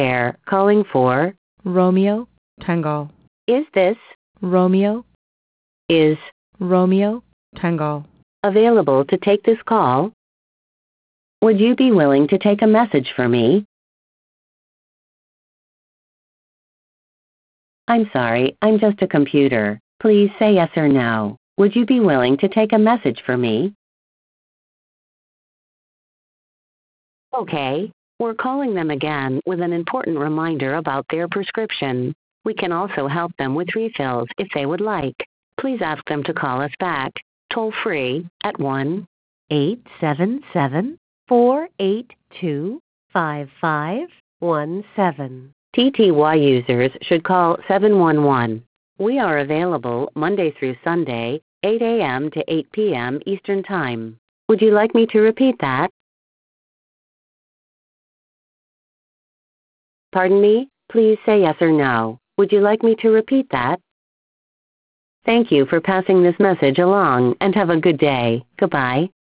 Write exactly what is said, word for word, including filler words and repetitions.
Air calling for Romeo Tango. is this Romeo is Romeo Tango. available to take this call? Would you be willing to take a message for me? I'm sorry, I'm just a computer. Please say yes or no. Would you be willing to take a message for me? Okay, we're calling them again with an important reminder about their prescription. We can also help them with refills if they would like. Please ask them to call us back, toll free at one eight seven seven, four eight two, five five one seven. T T Y users should call seven one one. We are available Monday through Sunday, eight a m to eight p m Eastern Time. Would you like me to repeat that? Pardon me? Please say yes or no. Would you like me to repeat that? Thank you for passing this message along and have a good day. Goodbye.